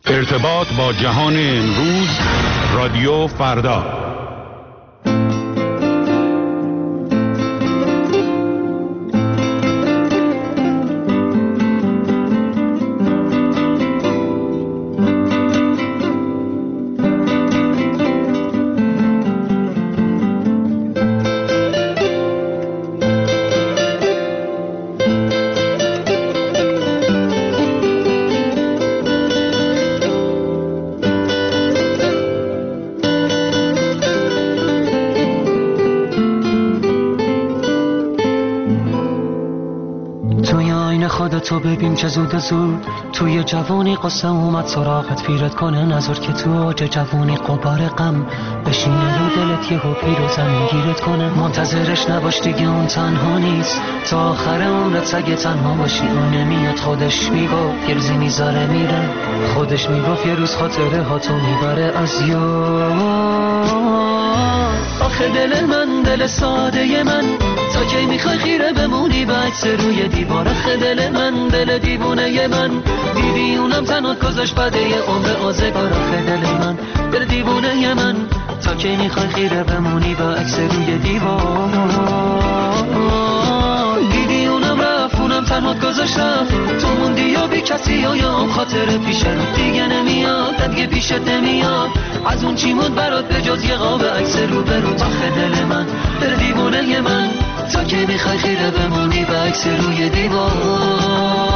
ارتباط با جهان امروز، رادیو فردا. تو ببین چه زود زود توی جوانی قصه اومد سراغت، پیرت کنه نظر که تو اوج جوانی قبار غم بشینه رو دلت، یهو پیر و زمین گیرت کنه. منتظرش نباش دیگه، اون تنها نیست تا آخر عمرت، سگه تنها باشی اون نمیاد. خودش میگفت یه روزی میذاره میره، خودش میگفت یه روز خاطره ها تو میبره از یاد. آخه دل من، دل ساده من، تا کی میخوای خیره بمونی به عکس روی دیوار؟ آخه دل من، دل دیوونه من، دیدی اونم تنها گذاشت بده یه عمر آزگار. آخه دل من، دل دیوونه من، تا کی میخوای خیره بمونی به عکس روی دیوار؟ دیدی اونم رفت، اونم تنها گذاشت رفت، تو موندی یا بی کسی و یا اون خاطر پیش رو دیگه نمیاد، دیگه پیشت نمیاد. از اون چی موند برات به جز یه قاب عکس رو به رو؟ آخه دل من، دل دیوونه من، تا که میخوای خیره بمونی به عکس روی دیوار.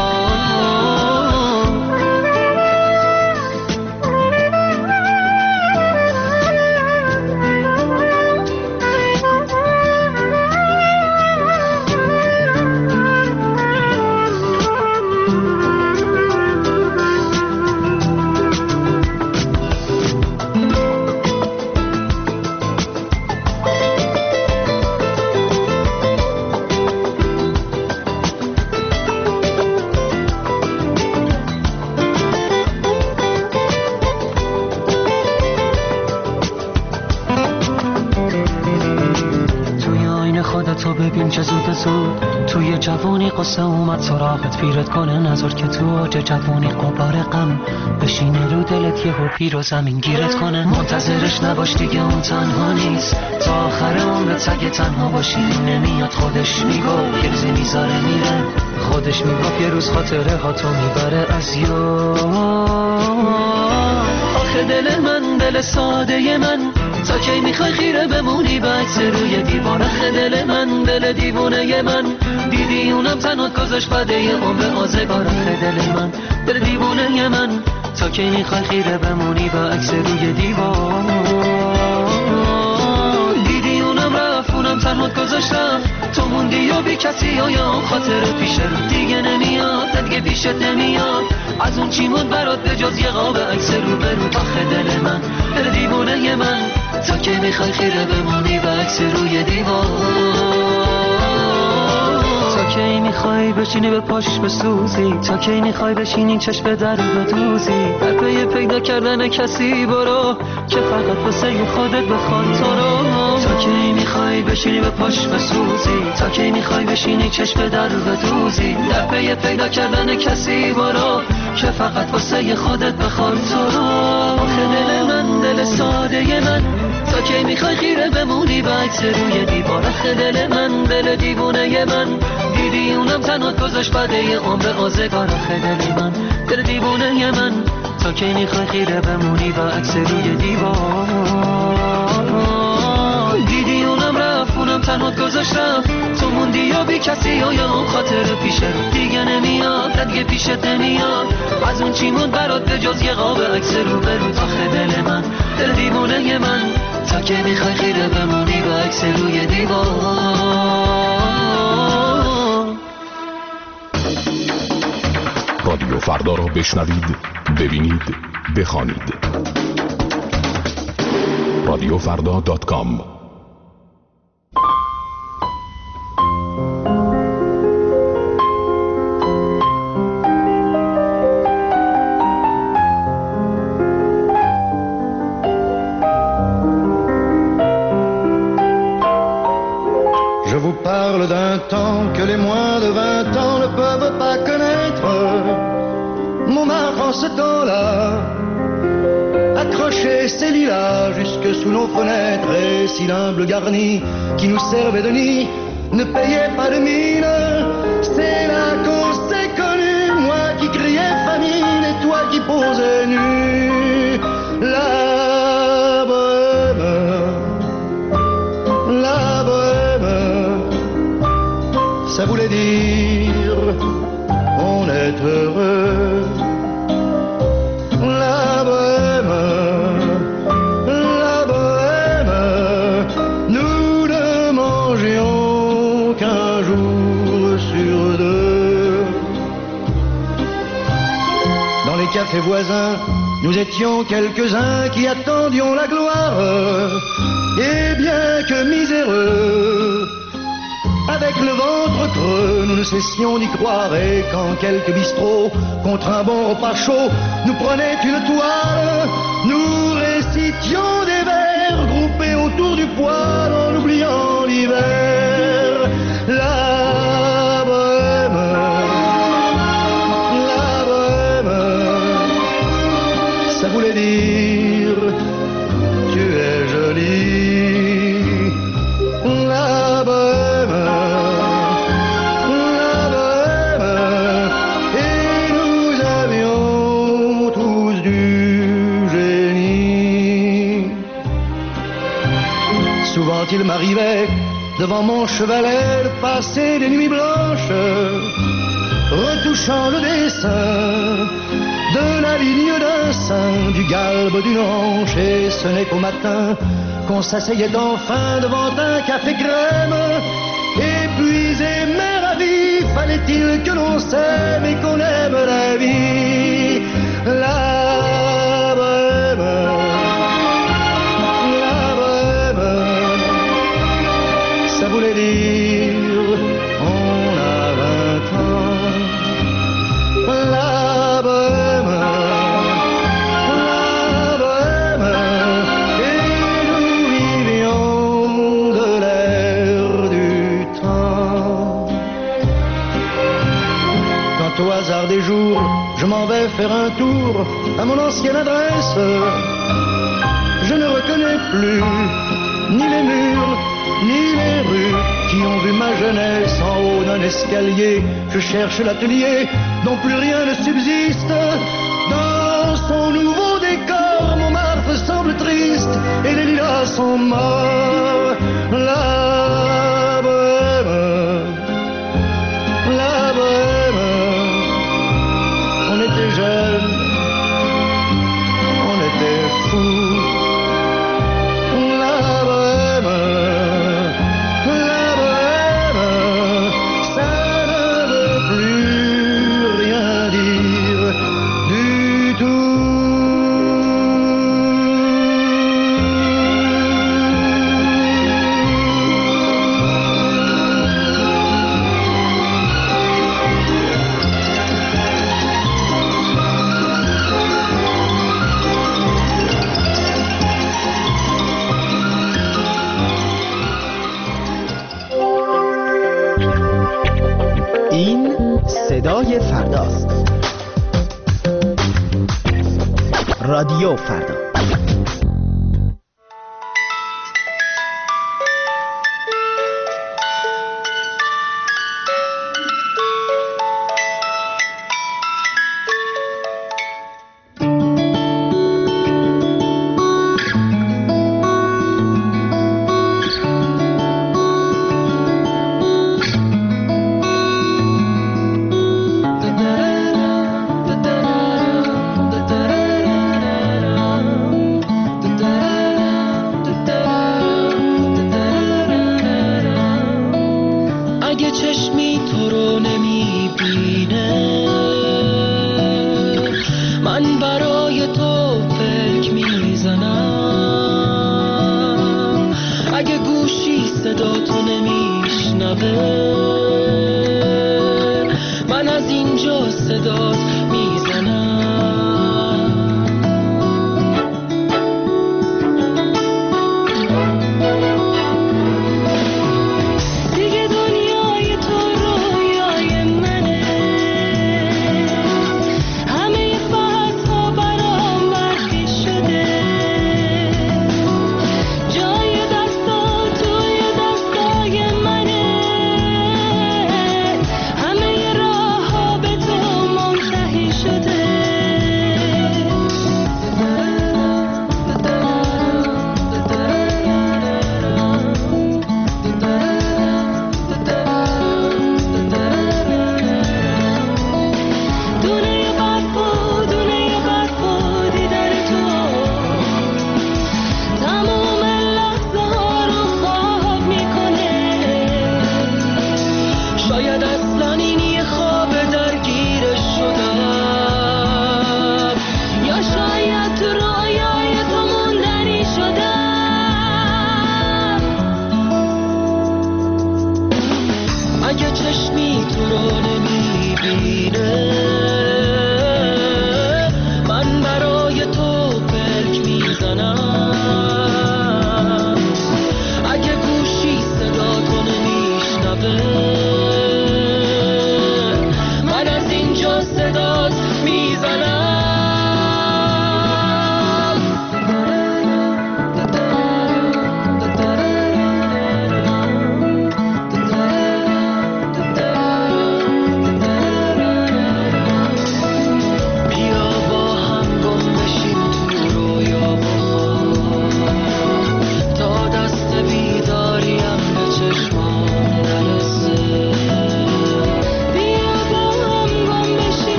تو ببین چه زود زود توی جوانی قصه اومد سراغت، پیرت کنه نظر که تو اوج جوانی قبار غم بشینه رو دلت، یهو پیر و زمین گیرت کنه. منتظرش نباش دیگه، اون تنها نیست تا آخر عمرت، سگه تنها باشی نمیاد. خودش میگفت یه روزی میذاره میره، خودش میگفت یه روز خاطره ها تو میبره از یاد. آخه دل من، دل ساده من، تا کی میخوای خیره بمونی به عکس روی دیوار؟ آخه دل من، دل دیوونه من، دیدی اونم تنها گذاشت بده یه عمر آزگار. آخه دل من، دل دیوونه من، تا کی میخوای خیره بمونی به عکس روی دیوار؟ دیدی اونم رفت، اونم تنها گذاشت رفت، تو موندی یا بی کسی و یا اون خاطر پیش رو دیگه نمیاد، دیگه پیشت نمیاد. از اون چی موند برات به جز یه قاب عکس رو به رو؟ آخه دل من، دل دیوونه من، تا کی میخوای خیره بمونی به عکس روی دیوار؟ تا کی میخوای بشینی به پاش بسوزی؟ تا کی میخوای بشینی چشم در بدوزی؟ در پی پیدا کردن کسی برو که فقط واسه خودت بخواد تو رو. تا کی میخوای بشینی به پاش بسوزی؟ تا کی میخوای بشینی چشم در بدوزی؟ در پی پیدا کردن کسی برو که فقط واسه خودت بخواد تو رو. آخه دل من، دل ساده من، تا کی میخوای خیره بمونی به عکس روی دیوار؟ آخه دل من، دل دیوونه من، دیدی اونم تنها گذاشت بده یه عمر آزگار. آخه دل من، دل دیوونه من، تا کی میخوای خیره بمونی به عکس روی دیوار؟ دیدی اونم رفت، اونم تنها گذاشت رفت، تو موندی یا بی کسی و یا اون خاطر پیش رو دیگه نمیاد، دیگه پیشت نمیاد. از اون چی موند برات به جز یه قاب عکس رو به رو؟ آخه دل من، دل دیوونه من، تا کی میخوای خیره بمونی به عکس روی دیوار؟ رادیو فردا را بشنوید، ببینید، بخوانید. radiofrda.com. Je vous parle d'un temps que les moins de 20 ans ne peuvent pas connaître. Montmartre qu'en ce temps-là, accrocher ces lilas jusque sous nos fenêtres et si l'humble garni qui nous servait de nid ne payait pas de mine. C'est là qu'on s'est connus, moi qui criais famine et toi qui posais nu. La bohème, ça voulait dire on est heureux. La bohème, nous ne mangions qu'un jour sur deux. Dans les cafés voisins, nous étions quelques-uns qui attendions la gloire. Et bien que miséreux, avec le ventre creux, nous ne cessions d'y croire. Et quand quelques bistrots, contre un bon repas chaud, nous prenaient une toile, nous récitions des vers groupés autour du poêle en oubliant l'hiver. La bohème, ça voulait dire tu es jolie. La bohème, et nous avions tous du génie. Souvent il m'arrivait devant mon chevalet de passer des nuits blanches, retouchant le dessin de la ligne d'un sein, du galbe d'une hanche, et ce n'est qu'au matin qu'on s'asseyait enfin devant un café crème. Épuisé mais ravi, fallait-il que l'on s'aime et qu'on aime la vie. La bohème, ça voulait dire on a 20 ans. La bohème, et nous vivions de l'air du temps. Quand au hasard des jours, je m'en vais faire un tour à mon ancienne adresse, je ne reconnais plus ni les murs, ni les rues qui ont vu ma jeunesse en haut d'un escalier. Je cherche l'atelier dont plus rien ne subsiste. Dans son nouveau décor, Montmartre semble triste et les lilas sont morts. La bohème, on était jeunes, on était fous. La bohème, ça ne veut plus rien dire du tout. این صدای فرداست. رادیو فردا.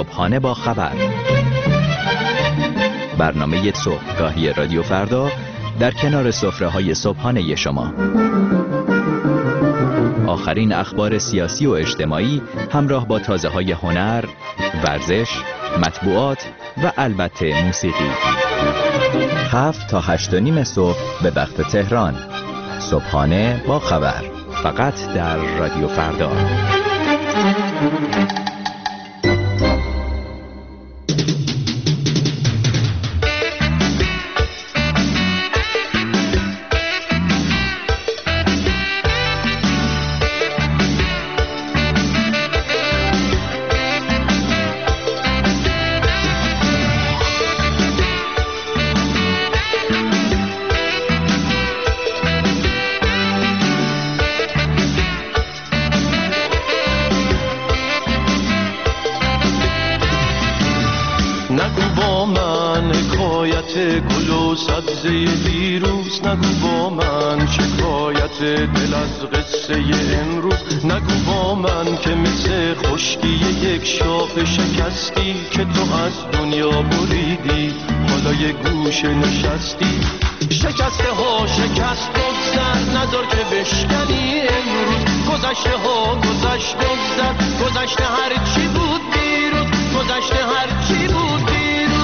صبحانه با خبر، برنامه صبحگاهی رادیو فردا در کنار سفره‌های صبحانه شما. آخرین اخبار سیاسی و اجتماعی همراه با تازه‌های هنر، ورزش، مطبوعات و البته موسیقی. 7 تا 8:30 صبح به وقت تهران. صبحانه با خبر، فقط در رادیو فردا. گل و سبزه دیروز، نگو با من شکایت دل از قصه امروز، نگو با من که مثل خشکی یک شاخ شکستی که تو از دنیا بریدی، حالا یه گوشه نشستی. شکسته ها شکست بگذر، ندار که بشکنی امروز، گذشته ها گذشت بگذر، گذشته هر چی بود دیروز، گذشته هر چی بود دیروز.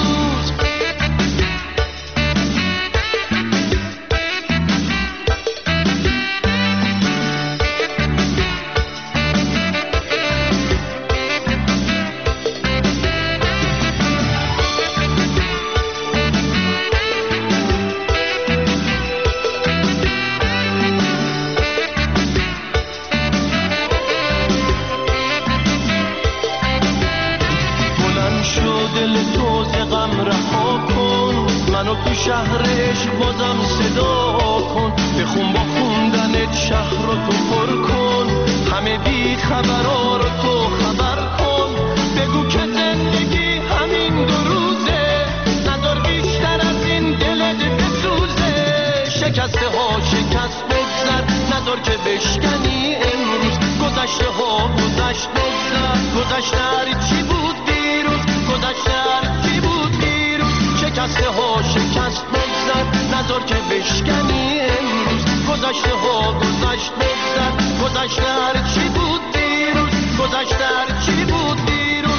شهر عشق بازم صدا کن، بخون با خوندنت شهر رو تو پر کن، همه بی خبرها رو تو خبر کن، بگو که زندگی همین 2 روزه، ندار بیشتر از این دلت بسوزه. شکسته ها شکست بگذر، ندار که بشکنی امروز، گذشته ها گذشت بگذر، گذشته هر چی بود دیروز، گذشته هر چی بود دیروز. شکسته ها شکست بگذر، ندار که بشکنی امروز، گذشته ها گذشت بگذر، گذشته هر چی بود دیروز، گذشته هر چی بود دیروز.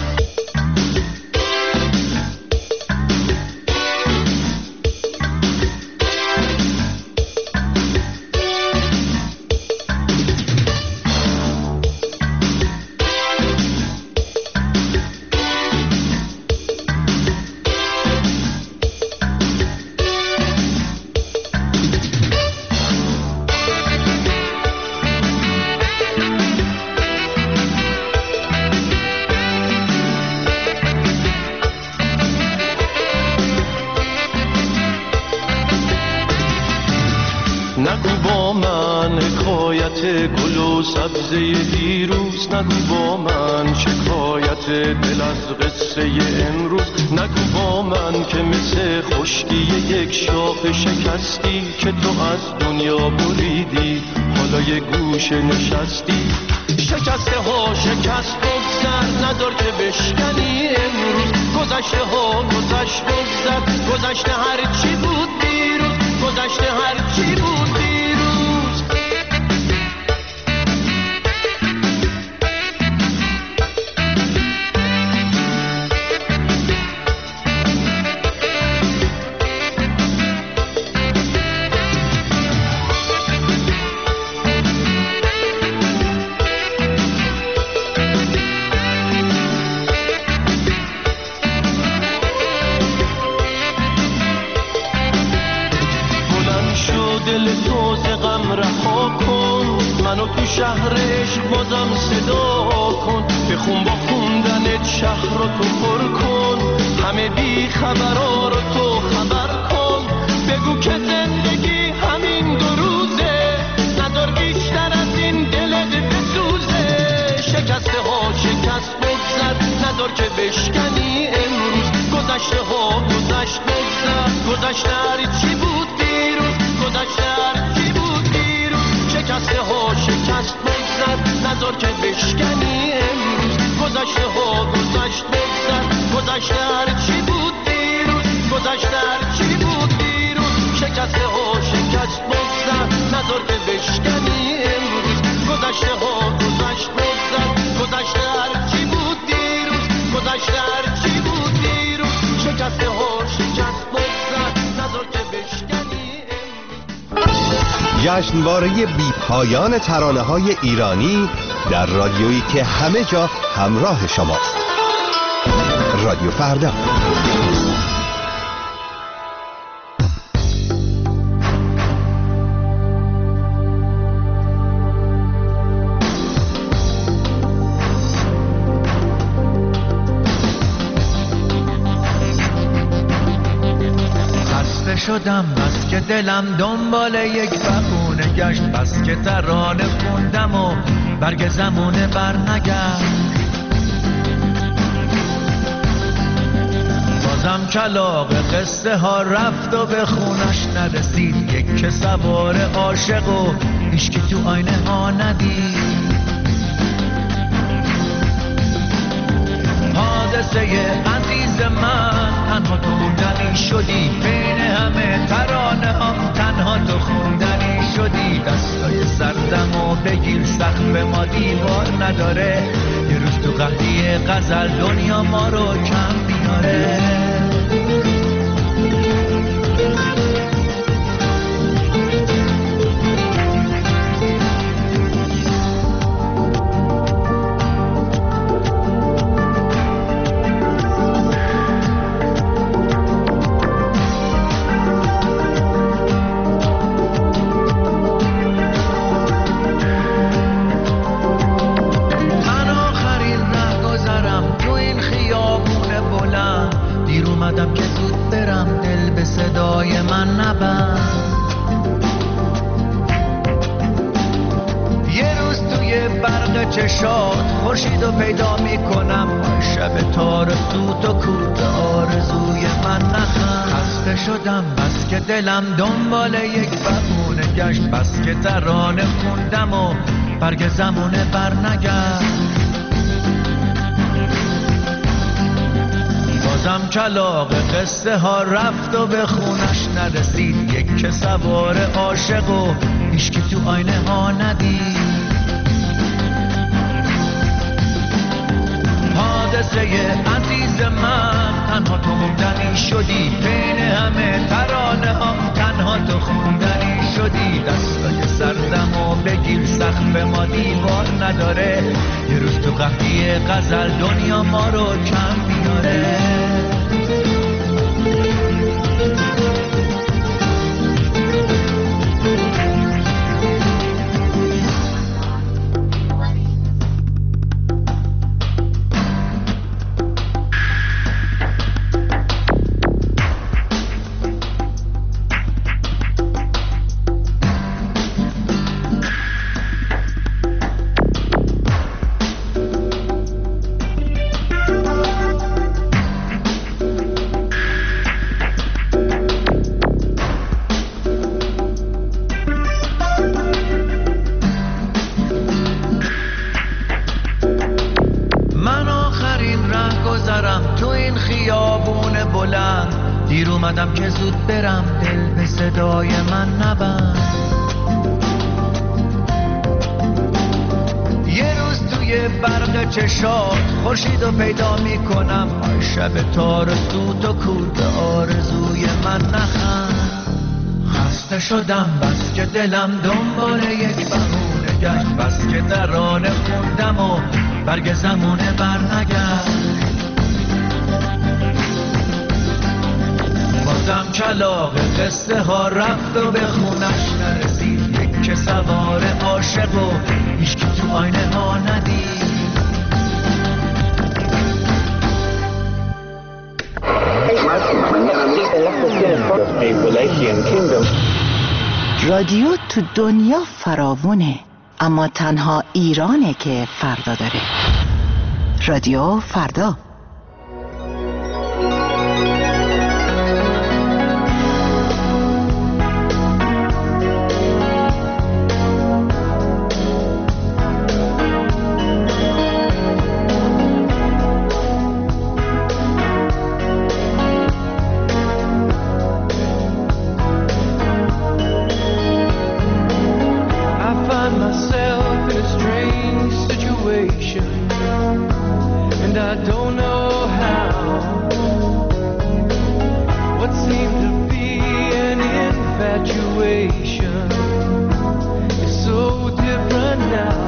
نگو با من حکایت گل و سبزه دیروز، نگو با من شکایت دل از قصه امروز، نگو با من که مثل خشکی یک شاخ شکستی که تو از دنیا بریدی، حالا یه گوشه نشستی. شکسته ها شکست بگذر، ندار که بشکنی امروز، گذشته ها گذشت بگذر، گذشته هر چی بود دیروز، گذشته هر چی بود دیروز. منو تو شهر عشق بازم صدا کن، بخون با خوندنت شهر رو تو پر کن، همه بی خبرها رو تو خبر کن، بگو که زندگی همین 2 روزه، ندار بیشتر از این دلت بسوزه. شکسته ها شکست بگذر، ندار که بشکنی امروز، گذشته ها گذشت بگذر، گذشته هر چی بود دیروز، گذشته هر چی بود دیروز. شکسته ها شکست بگذر، نذار که بشکنی امروز، گذشته ها گذشت گذشته هرچی بود دیروز، گذشته هرچی بود دیروز، شکسته ها شکست بگذر نذار که بشکنی امروز. گذشته ها گذشت بگذر، گذشته هرچی بود دیروز، گذشته هرچی بود دیروز، شکسته ها شکست بگذر نذار که بشکنی امروز. جشنواره بی پایان ترانه‌های ایرانی در رادیویی که همه جا همراه شماست. رادیو فردا. شدم بس که دلم دنبال یک بهونه گشت، بس که ترانه خوندم و برگ زمونه برنگشت. بازم کلاغ قصه ها رفت و به خونش نرسید، یک که سوار عاشق و هیچکی تو آینه ها ندید. حادثه عزیز من تنها تو موندنی شدی، بین همه ترانه هم تنها تو خوندنی شدی. دستای سردم و بگیر سقف ما دیوار نداره، یه روز تو قهدی غزل دنیا ما رو کم میاره. که زود برم دل به صدای من نبند. یه روز توی برق چشات خورشیدو پیدا میکنم، شب تار سوت و کوت آرزوی من نخند. خسته شدم بس که دلم دنبال یک بهونه گشت، بس که ترانه خوندم و برگ زمونه برنگشت. بازم کلاغ قصه ها رفت و به خونش نرسید، یک که سوار عاشق و هیچکی تو آینه ها ندید. حادثه عزیز من تنها تو موندنی شدی، بین همه ترانه هم تنها تو خوندنی شدی. دستای سردم و بگیر سقف ما دیوار نداره، یه روز تو قهدی غزل دنیا ما رو کم میاره. که زود برم دل به صدای من نبند. یه روز توی برق چشات خورشیدو پیدا میکنم، شب تار سوت و کورد آرزوی من نخند. خسته شدم بس که دلم دنبال یک بهونه گشت، بس که ترانه خوندم و برگ زمونه برنگشت. بازم کلاغ قصه ها رفت و به خونش نرسید، یک که سوار عاشق و هیچکی تو آینه ها ندید. رادیو تو دنیا فراوونه، اما تنها ایرانه که فردا داره. رادیو فردا. don't know how. What seemed to be an infatuation is so different now.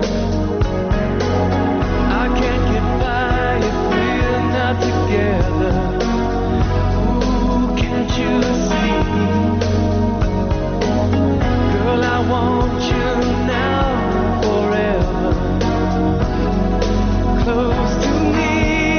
I can't get by if we're not together. Ooh, can't you see? Girl, I want you now, forever, close to me.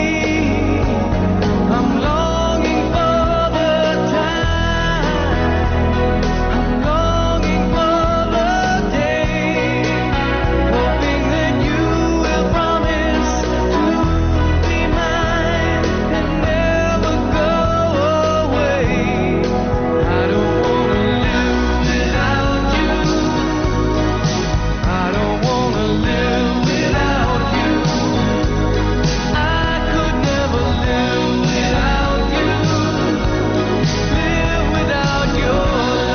I'm longing for the time, I'm longing for the day, hoping that you will promise to be mine and never go away. I don't wanna live without you. I don't wanna live without you. I could never live without you. Live without your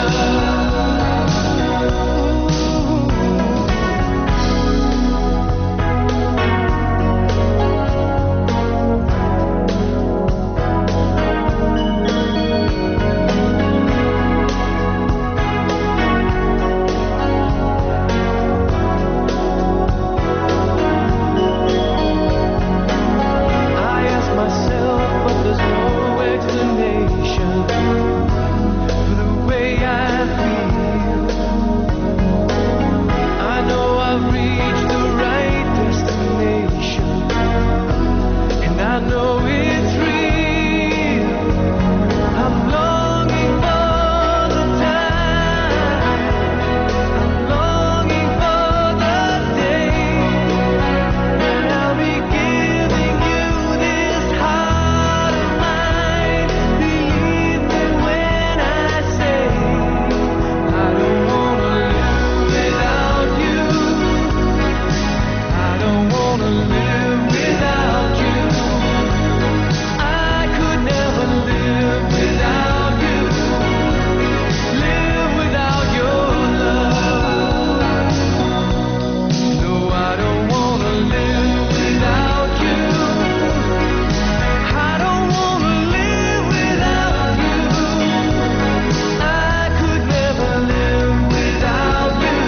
I ask myself, but there's no explanation for the way I feel. I know I've reached the right destination, and I know it's real. I'm longing for the time, I'm longing for the day when I'll be giving you this heart of mine. Believe me when I say I don't wanna live without you. I don't wanna live without you. I could never live without you. Live without your love. No, I don't wanna live without you. I don't wanna live without you. I could never live without you.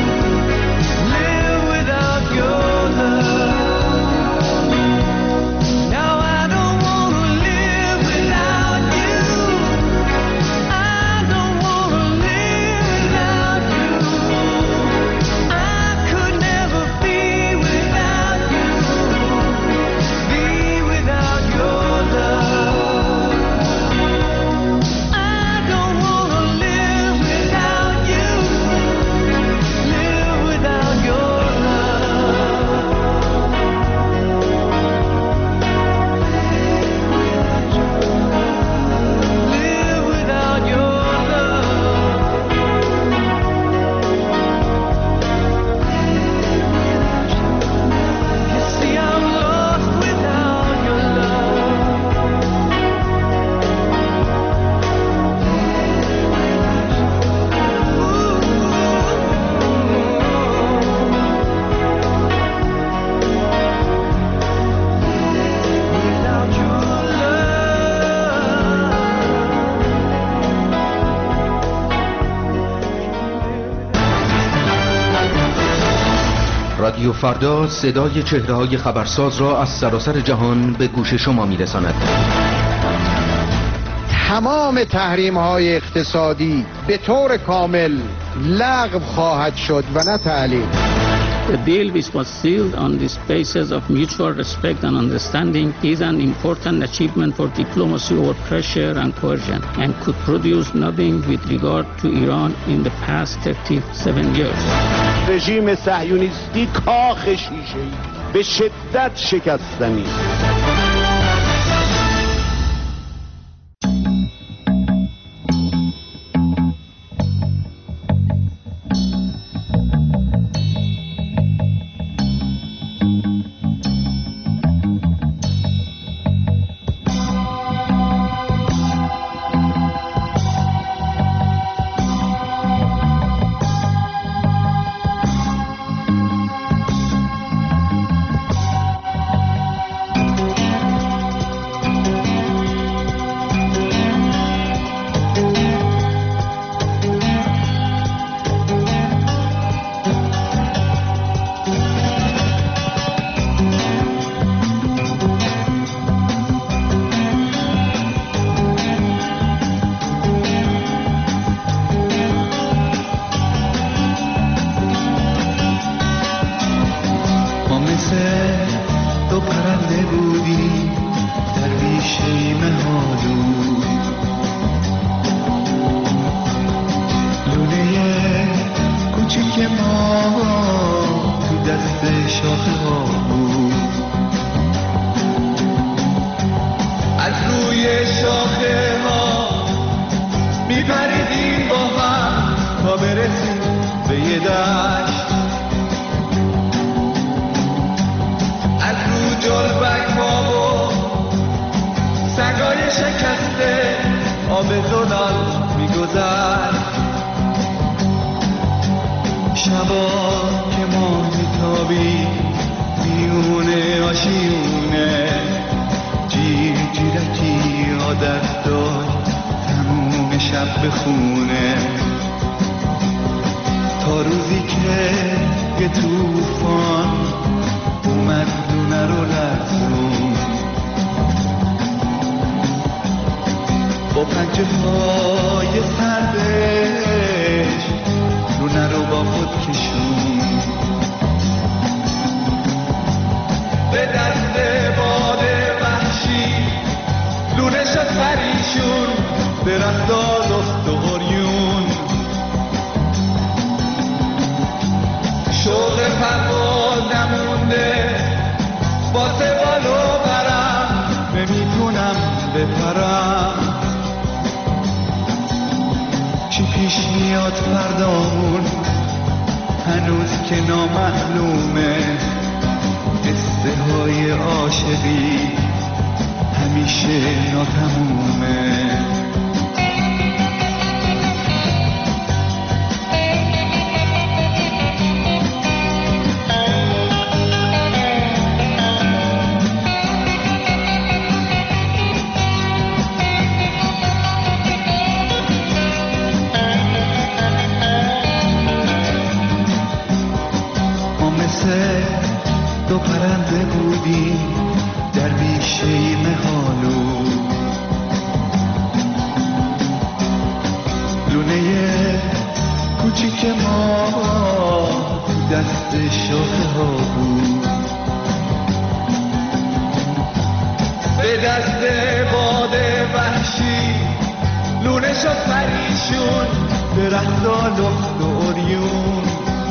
Live without your love. Now I don't wanna live without you. I don't wanna live without you. I could never be without you. Be without your love. I don't wanna live without you. Live without your love. Live without your love. You see, I'm lost without your without your رادیو فردا صدای چهره‌های خبرساز را از سراسر جهان به گوش شما می‌رساند. تمام تحریم‌های اقتصادی به طور کامل لغو خواهد شد و نه تعلیق. The deal which was sealed on the basis of mutual respect and understanding is an important achievement for diplomacy over pressure and coercion and could produce nothing with regard to Iran in the past 37 years. رژیم صهیونیستی کاخ شیشه‌ای به شدت شکستنی. دشت از رو جلبک ها و سگای شکسته آب زلال میگذشت. شبا که ما میتابی میونه آشیونه جیرکی عادت داشت تموم شب بخونه تا روزی که یه توفان اومد لونه رو لرزون با پنجه های سردش لونه رو با خود کشون به دست باد وحشی لونه شد پریشون درختا لخت و عریون شوق پرواز نمونده واسه بالو برم نمیتونم بپرم چی پیش میاد فردامون هنوز که نامعلومه قصه های عاشقی همیشه ناتمومه دو پرنده بودیم در بیشه مهالو لونه کوچیک ما دست شاخه ها بود به دست باد وحشی لونه شد پریشون درختا لخت و عریون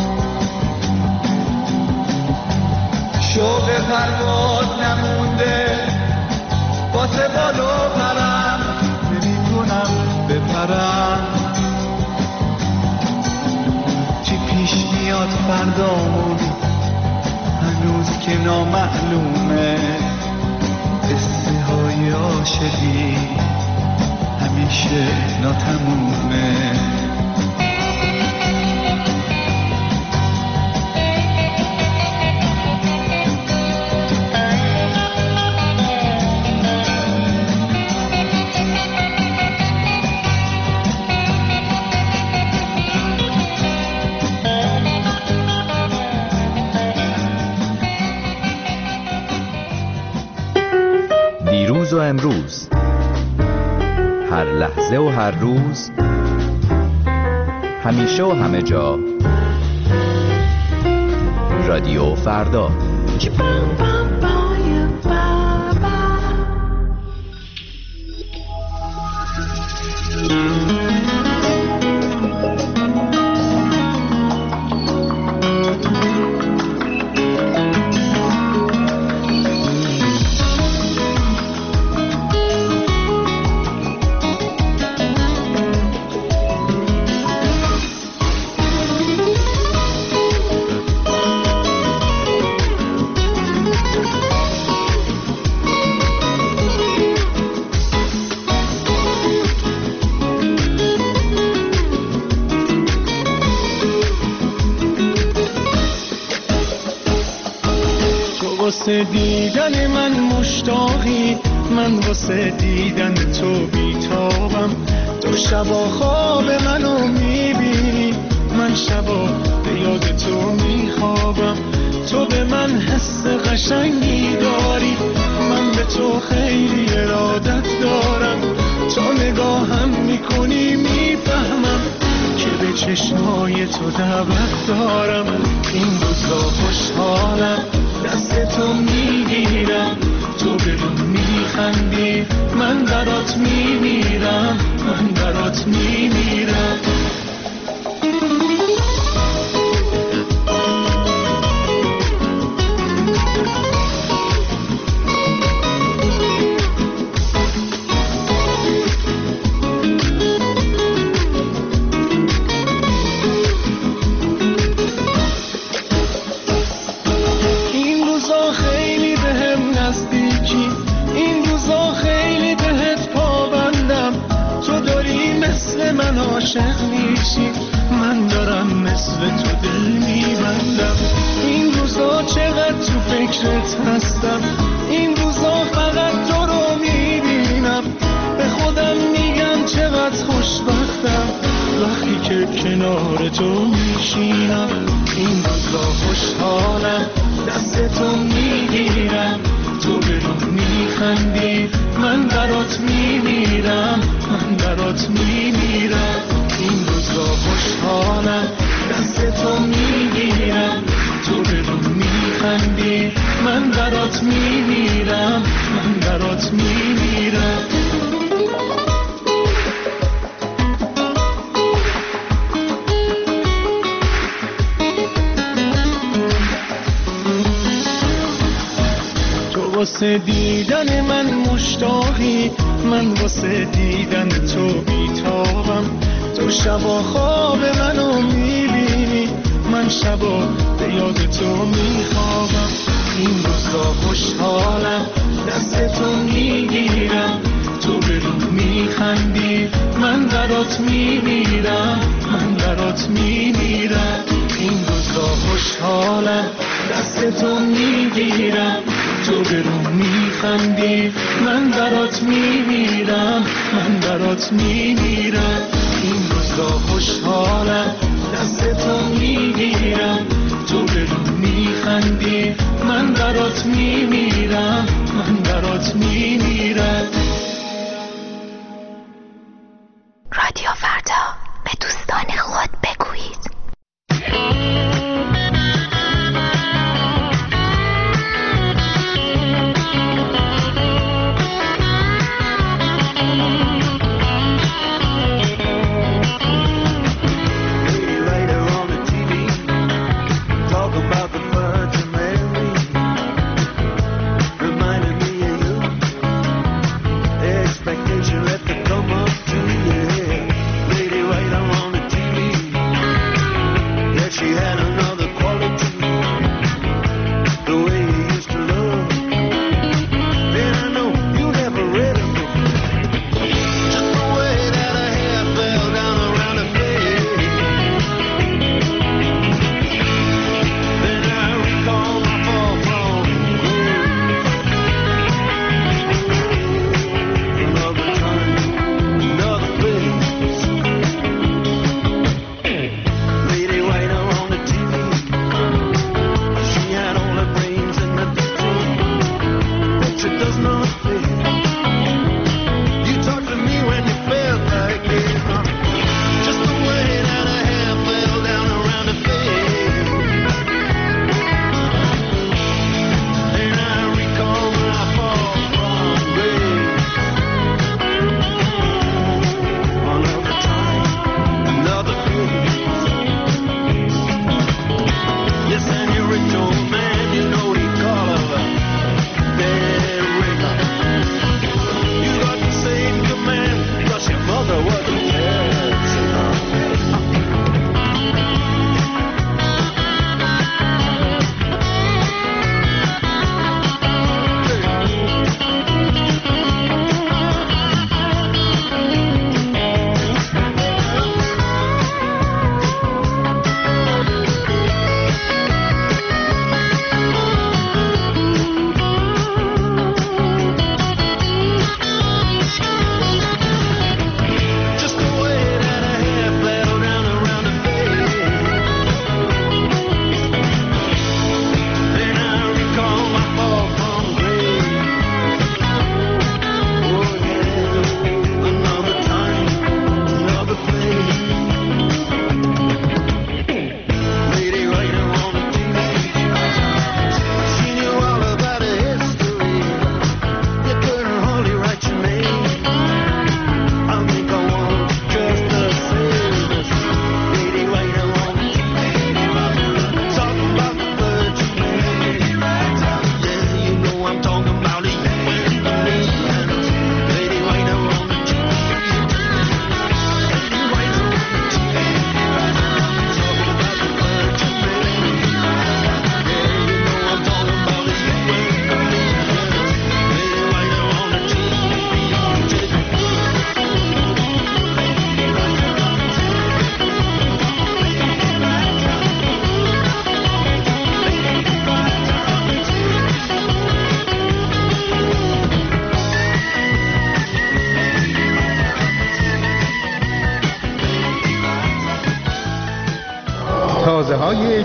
شوق پرواز نمونده واسه بالو پرم نمیتونم بپرم چی پیش میاد فردامون هنوز که نامعلومه قصه های عاشقی همیشه ناتمومه دیروز و امروز، هر لحظه و هر روز، همیشه و همه جا، رادیو فردا. واسه دیدن من مشتاقی، من واسه دیدن تو بیتابم. تو شبا خواب منو میبینی، من شبا به یاد تو میخوابم. تو به من حس قشنگی داری، من به تو خیلی ارادت دارم. تو نگاهم میکنی میفهمم که به چشمای تو دعوت دارم. این روزا خوشحالم دست تو میگیرم، تو به من میخندی، من برات میمیرم، من برات میمیرم. عاشق میشی، من دارم مثل تو دل میبندم. این روزا چقدر تو فکرت هستم، این روزا فقط تو رو میبینم. به خودم میگم چقدر خوشبختم وقتی که کنار تو میشینم. این روزا خوشحالم دستتو میگیرم، تو به رو میخندی، من برات میمیرم، من برات میمیرم. این روزا خوشحالم دستتو میگیرم، تو به رو میخندی، من برات میمیرم، من برات میمیرم. واسه دیدن من مشتاقی، من واسه دیدن تو بیتابم. تو شبا خواب منو میبینی، من شبا به یاد تو میخوابم. این روزا خوشحالم دستتو میگیرم، تو به رو میخندی، من برات میمیرم، من برات میمیرم. این روزا خوشحالم دستتو میگیرم، تو به رو میخندی، من برات میمیرم، من برات میمیرم. این روزا خوشحالم دستتو میگیرم، تو به رو میخندی، من برات میمیرم، من برات میمیرم. رادیو فردا، به دوستان خود بگویید.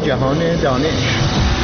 جهان دانش.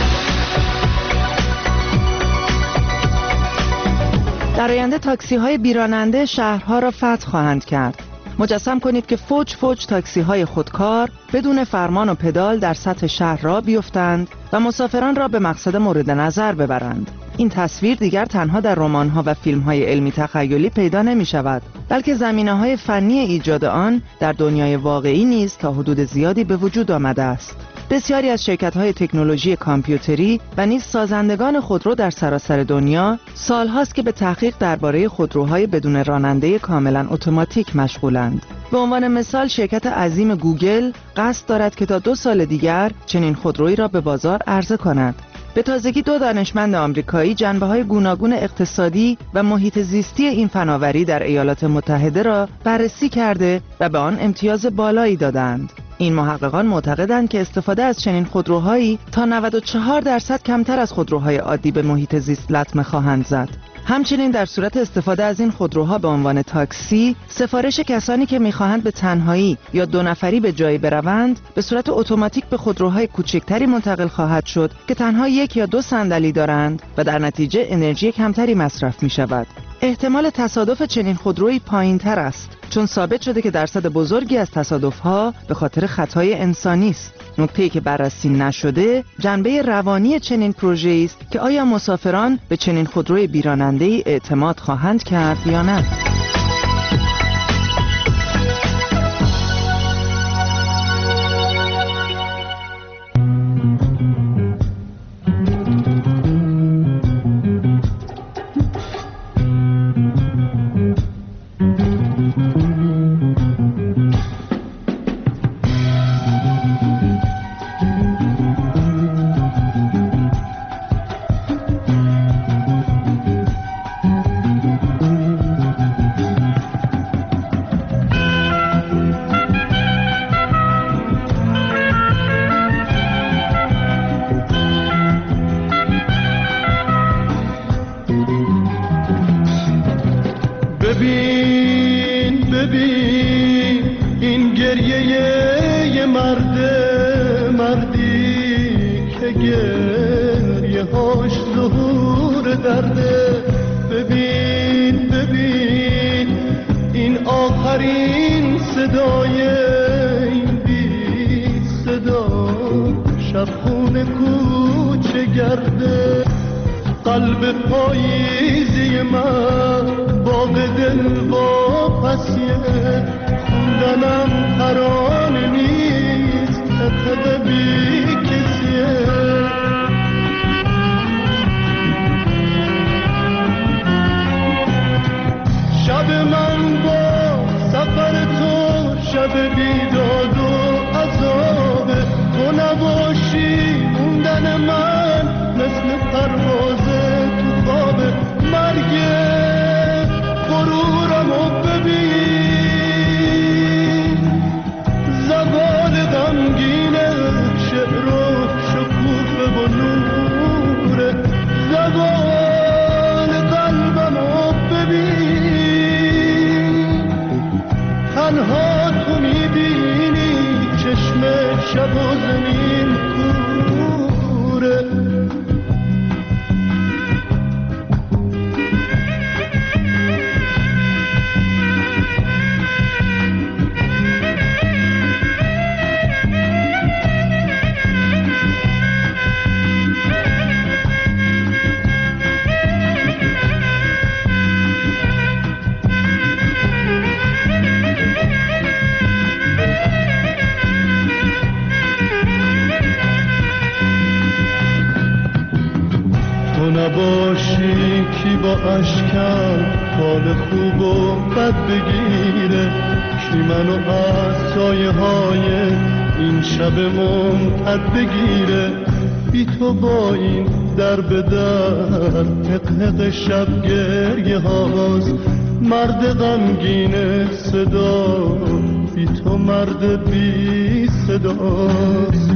در آینده تاکسی‌های بیراننده شهرها را فتح خواهند کرد. مجسم کنید که فوج فوج تاکسی‌های خودکار بدون فرمان و پدال در سطح شهر را بیفتند و مسافران را به مقصد مورد نظر ببرند. این تصویر دیگر تنها در رمان‌ها و فیلم‌های علمی تخیلی پیدا نمی‌شود، بلکه زمینه‌های فنی ایجاد آن در دنیای واقعی نیز تا حدود زیادی به وجود آمده است. بسیاری از شرکت‌های تکنولوژی کامپیوتری و نیز سازندگان خودرو در سراسر دنیا سال‌هاست که به تحقیق درباره خودروهای بدون راننده کاملاً اتوماتیک مشغولند. به عنوان مثال شرکت عظیم گوگل قصد دارد که تا 2 سال دیگر چنین خودرویی را به بازار عرضه کند. به تازگی 2 دانشمند آمریکایی جنبه‌های گوناگون اقتصادی و محیط زیستی این فناوری در ایالات متحده را بررسی کرده و به آن امتیاز بالایی دادند. این محققان معتقدند که استفاده از چنین خودروهایی تا 94% کمتر از خودروهای عادی به محیط زیست لطمه خواهند زد. همچنین در صورت استفاده از این خودروها به عنوان تاکسی، سفارش کسانی که می‌خواهند به تنهایی یا 2 نفری به جایی بروند، به صورت اتوماتیک به خودروهای کوچکتری منتقل خواهد شد که تنها 1 یا 2 صندلی دارند و در نتیجه انرژی کمتری مصرف می‌شود. احتمال تصادف چنین خودرویی پایین‌تر است، چون ثابت شده که درصد بزرگی از تصادف‌ها به خاطر خطای انسانی است. نکته‌ای که بررسی نشده جنبه روانی چنین پروژه‌ای است که آیا مسافران به چنین خودروی بیراننده‌ای اعتماد خواهند کرد یا نه. نباشی کی با اشکم حال خوب و بد بگیره، کی منو از سایه های این شب ممتد بگیره. بی تو با این در به در حق شب گریه هاست، مرد غمگین صدا بی تو مرد بی صداست.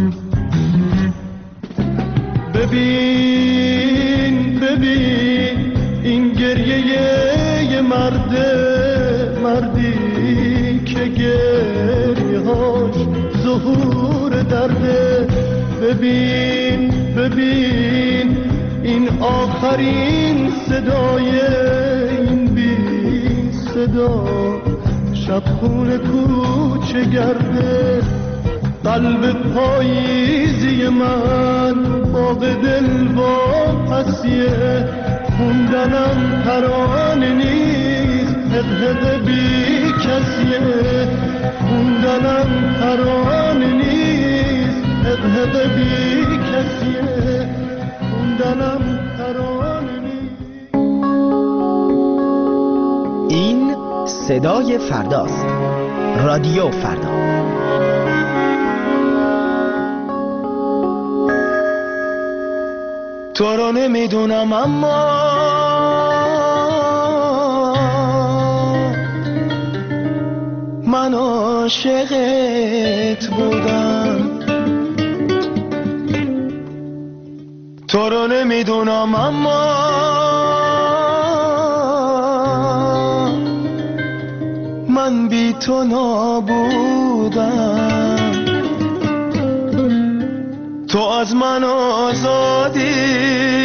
ببین ببین این گریه یه مردی که گریه هاش ظهور درده. ببین ببین این آخرین صدای این بی صدا، شب خون کوچه گرده قلب پاییزی من، باغ دل با پسیه خوندنم ترانه نیست، حق بی کسیه خوندنم ترانه نیست، حق بی کسیه خوندنم ترانه نیست. این صدای فرداست. رادیو فردا. تو رو نمیدونم اما من عاشقت بودم، تو رو نمیدونم اما من بی تو نابودم، تو از من آزادی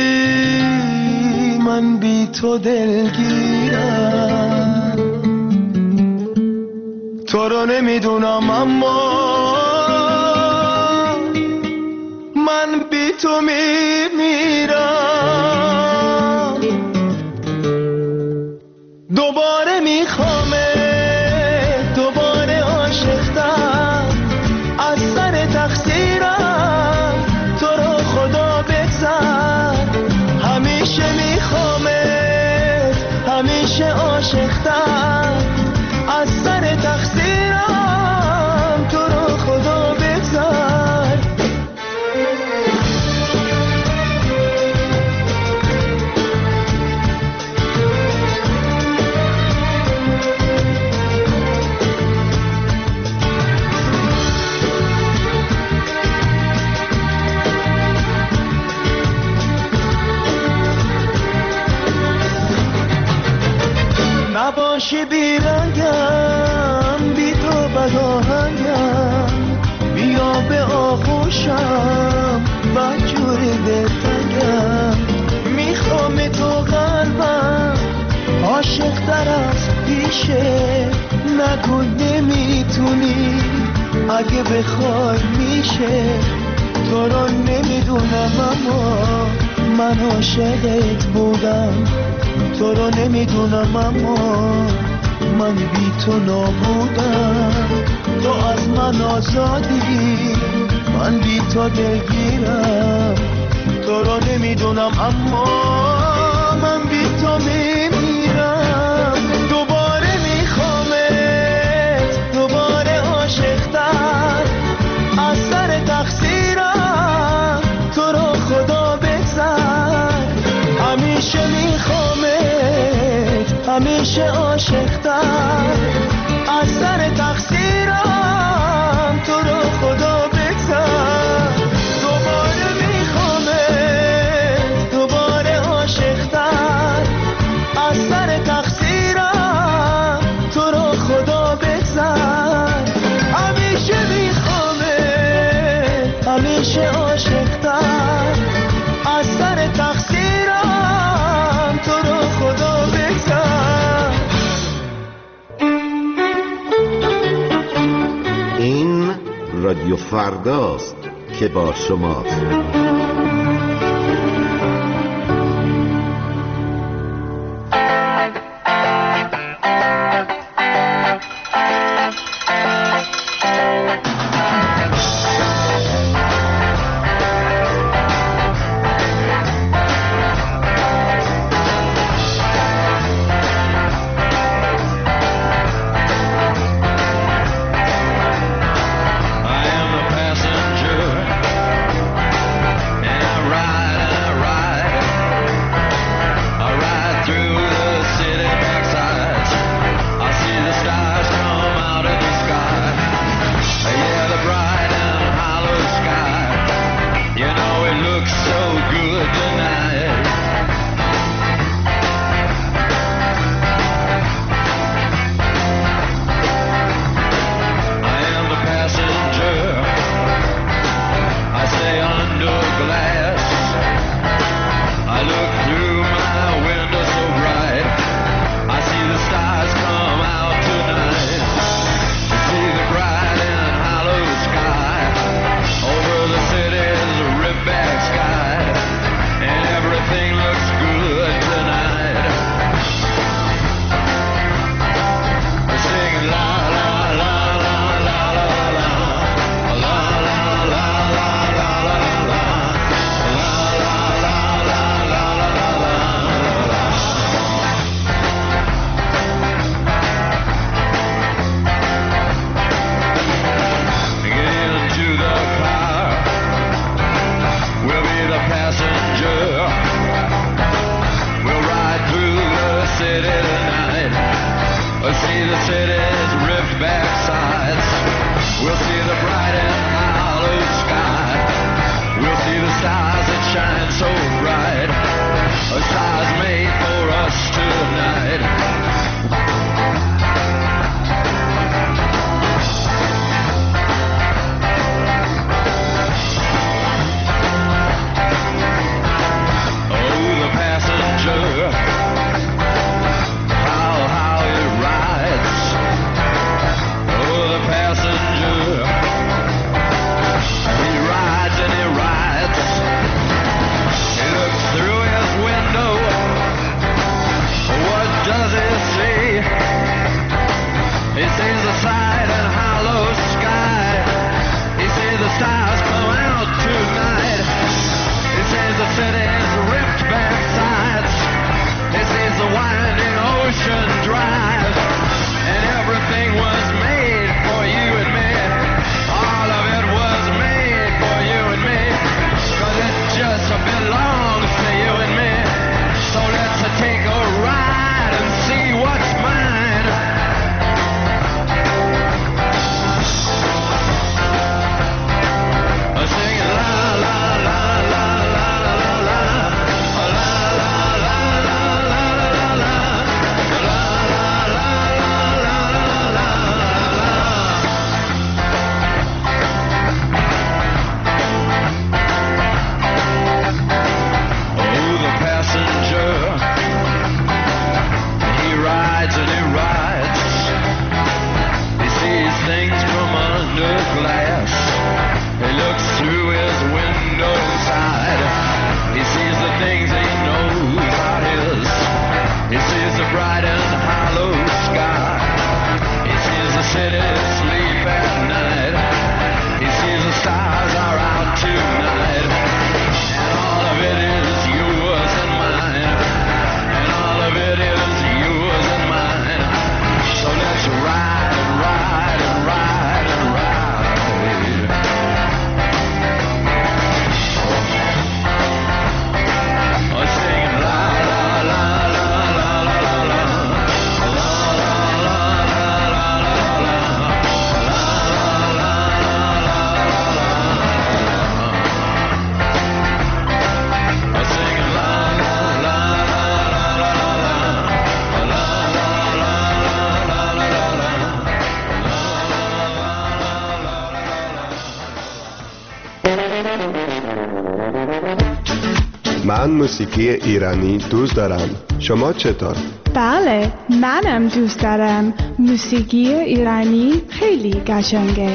من بی تو دلگیرم، تو رو نمیدونم اما من بی تو میمیرم، دوباره میخوامه دوباره عاشقتم، از سر تقصیرم تو رو خدا بگذر، همیشه میخوامه همیشه عاشقتم، از سر تقصیرم تو رو خدا بگذر. نباشی بیرنگم بی تو بداهنگم، بیا به آغوشم بدجوری دلتنگم، میخوام تو قلبم عاشق در از پیشه، نگو نمیتونی اگه بخوای میشه، تو رو نمیدونم اما من عاشقت بودم، تو رو نمیدونم اما من بی تو نابودم، تو از من آزادی من بی تو دلگیرم، تو رو نمیدونم اما من بی تو میمیرم، دوباره میخوامت دوباره عاشقتر، از سر تقصیرم تو رو خدا بگذر، همیشه میخوامت همیشه عاشقتر، از سر تقصیرم تو رو خدا بگذر، دوباره میخوامت دوباره عاشقتر، از سر تقصیرم تو رو خدا بگذر، همیشه میخوامت همیشه عاشقتر، از سر تقصیرم تو رو خدا بگذر. این رادیو فرداست که با شماست. see the city's ripped back sides. We'll see the bright and hollow sky. We'll see the stars that shine so bright. A stars made for us tonight. How it rides. Oh, the passenger. He rides and he rides. He looks through his window. What does he see? He sees the side and hollow sky. He sees the stars come out tonight. He sees the city's ripped back sides. He sees the winding ocean drive. And everything was made for you and me. All of it was made for you and me. 'Cause it just belongs to you and me. So let's take a ride and see what's mine. Singing la la la la la la la. Glass. He looks through his window side. He sees the things he knows are his. He sees the bright and hollow sky. He sees the city sleep at night. He sees the stars are out tonight. And all of it is yours and mine. And all of it is yours and mine. So let's ride and ride and ride and ride. من موسیقی ایرانی دوست دارم. شما چطور؟ بله، منم دوست دارم. موسیقی ایرانی خیلی قشنگه.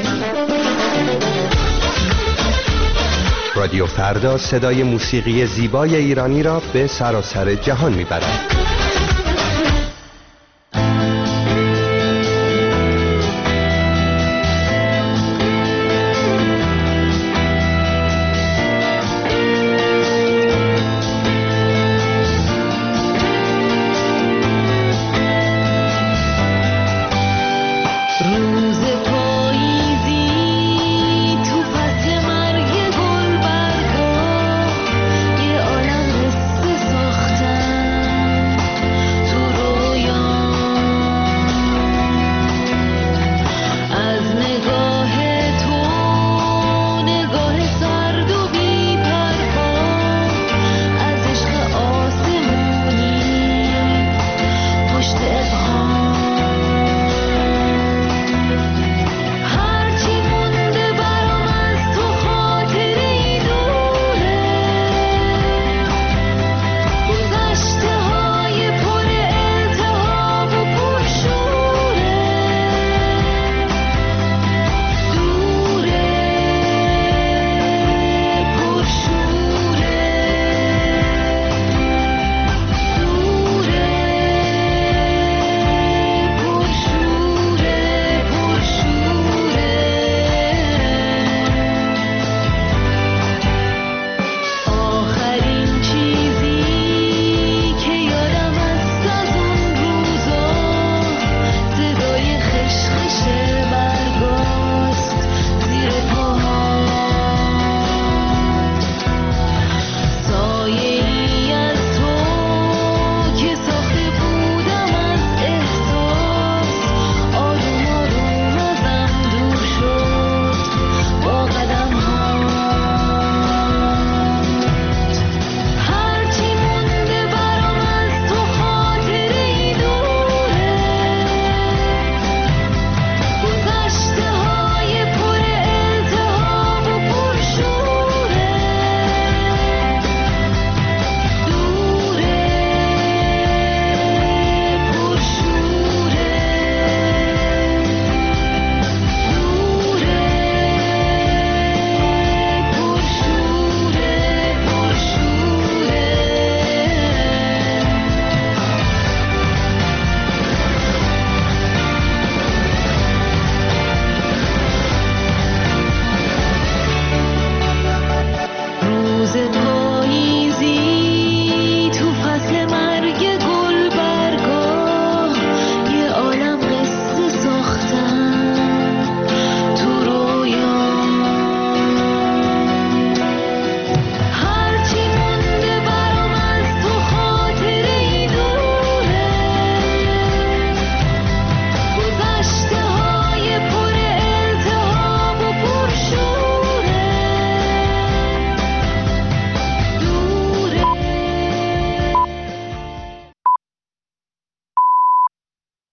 رادیو فردا صدای موسیقی زیبای ایرانی را به سراسر جهان میبرد.